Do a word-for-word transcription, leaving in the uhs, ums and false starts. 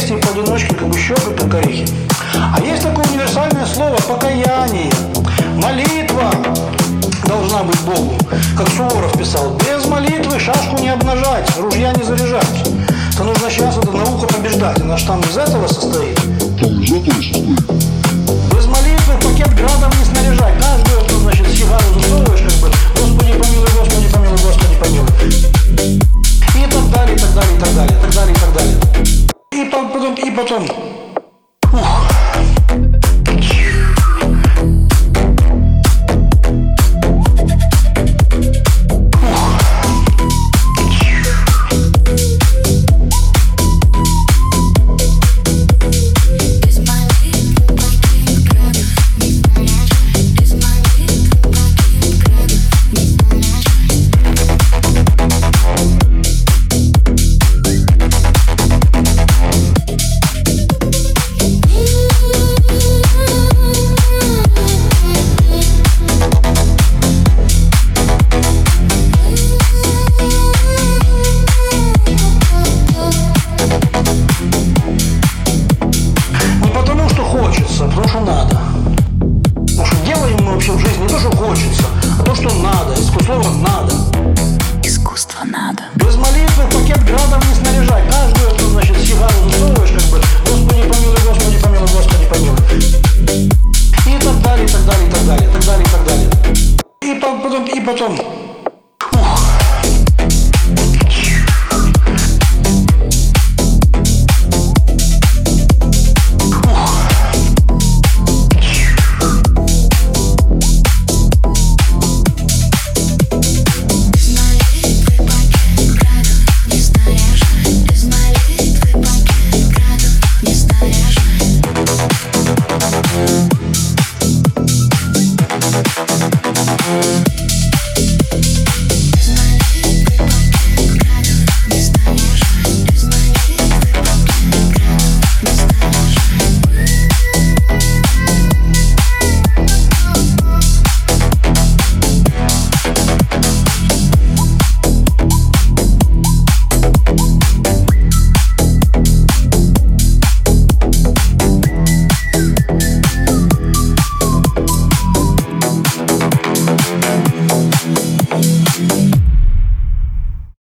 вместе и поодиночке, как бы щелкать как орехи. А есть такое универсальное слово покаяние. Молитва должна быть Богу. Как Суворов писал, без молитвы шашку не обнажать, ружья не заряжать. То нужно сейчас это наука побеждать. Она же там из этого состоит. Там из этого состоит. Без молитвы пакет градом не снаряжать.